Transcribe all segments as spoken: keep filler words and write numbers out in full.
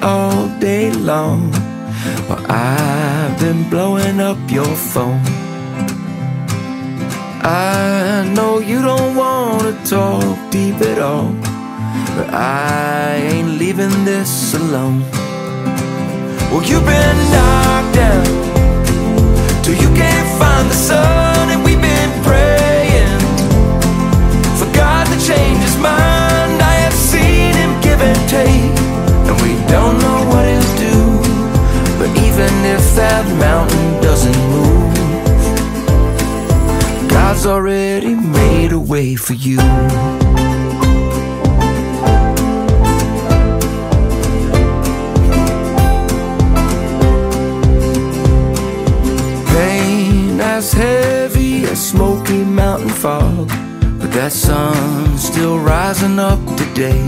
all day long, while I've been blowing up your phone. I know you don't wanna talk deep at all, but I ain't leaving this alone. Well, you've been knocked down till you can't find the sun, and we've been praying for God to change his mind. I have seen him give and take, and we don't know what he'll do. But even if that mountain doesn't move, God's already made a way for you. As heavy as smoky mountain fog, but that sun's still rising up today.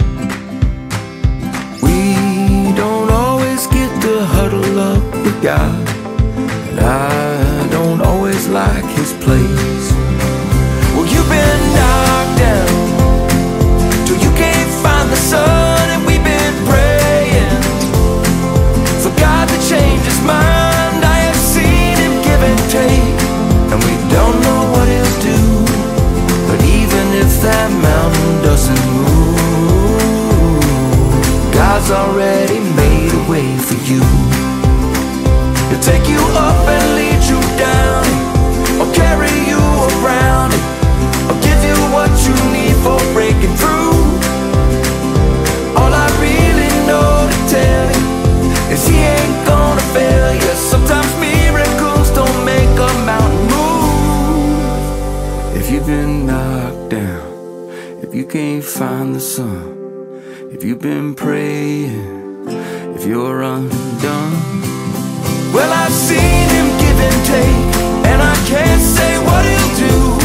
We don't always get to huddle up with God, and I don't always like his place. Well, you've been knocked down till you can't find the sun, and we've been praying for God to change his mind. I have seen him give and take, and we don't know what he'll do. But even if that mountain doesn't move, God's already made a way for you. He'll take you up and lead you down, or carry you around, or give you what you need for breaking through. All I really know to tell you is he ain't gonna fail you. Sometimes miracles don't make a mountain move. If you've been knocked down, if you can't find the sun, if you've been praying, if you're undone, well, I've seen him give and take, and I can't say what he'll do.